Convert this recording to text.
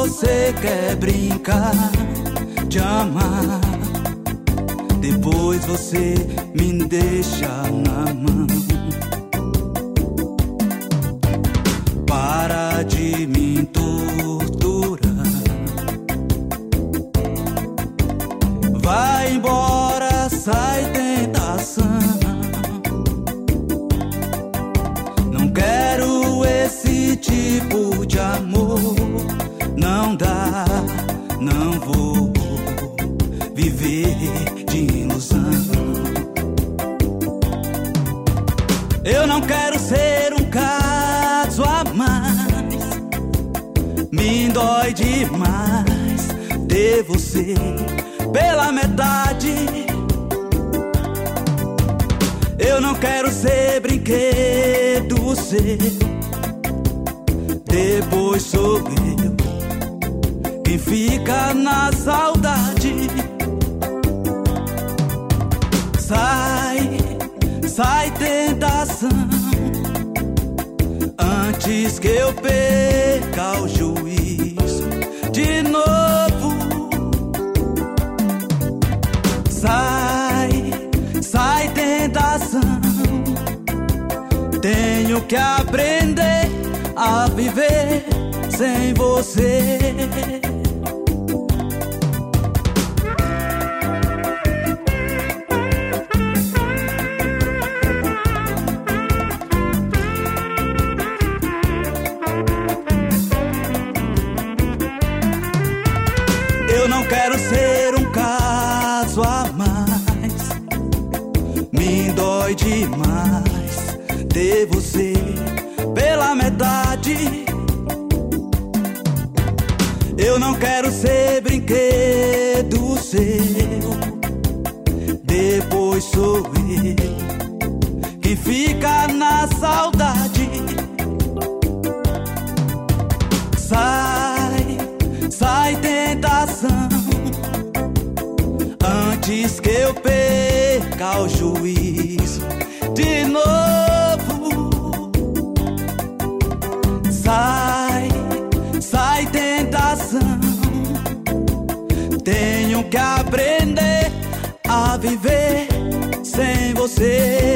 você quer brincar de amar, depois você me deixa na mão. Para de me torturar, vai embora, sai tentação. Não quero esse tipo de amor, não dá, não vou viver de ilusão. Eu não quero ser um caso a mais, me dói demais ter você pela metade. Eu não quero ser brinquedo seu, depois sou eu quem fica na saudade. Sai, sai tentação, antes que eu perca o juízo de novo. Sai, sai tentação, tenho que aprender a viver sem você. Eu não quero ser um caso a mais, me dói demais ter você pela metade. Eu não quero ser brinquedo seu, depois sou eu quem fica na saudade. Sai, sai tentação, antes que eu perca o juízo de novo. Sai, sai tentação, tenho que aprender a viver sem você.